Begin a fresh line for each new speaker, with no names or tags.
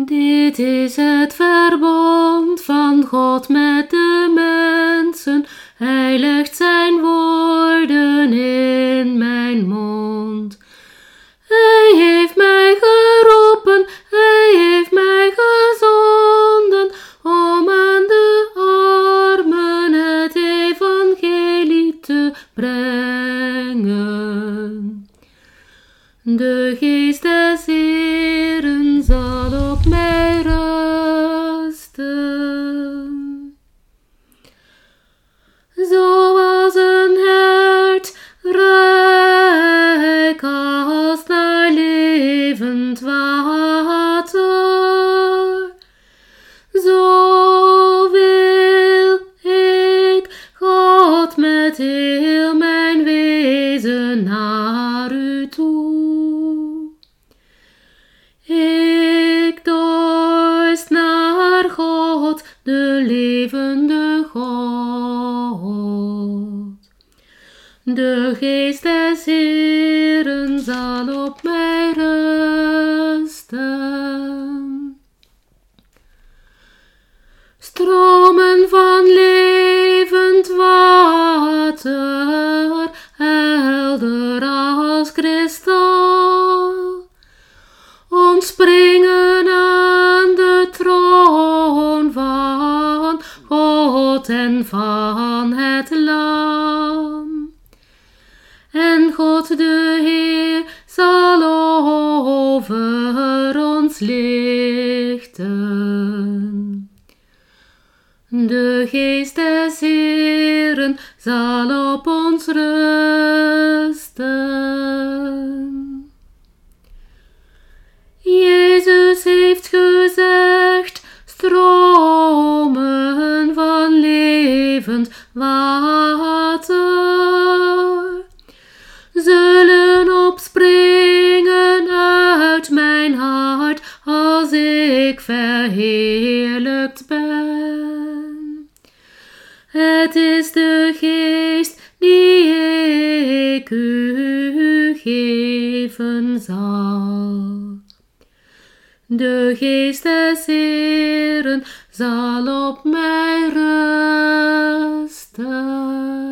Dit is het verbond van God met de mensen. Hij legt zijn woorden in mijn mond. Hij heeft mij geroepen, hij heeft mij gezonden, om aan de armen het evangelie te brengen. De geest des Heeren zal op mij rusten. Zoals een hert rijk als naar levend water, zo wil ik, God, met heel mijn wezen naar u toe. Ik dorst naar God, de levende God. De geest des Heeren zal op mij rusten. Stromen van levend water, helder als kristal, ontspringen aan de troon van God en van het Lam. En God de Heer zal over ons lichten. De geest des Heeren zal op ons rusten. Jezus heeft gezegd, stromen van levend water zullen opspringen uit mijn hart als ik verheerlijkt ben. Het is de geest die ik u geven zal. De geest des Heeren zal op mij rusten.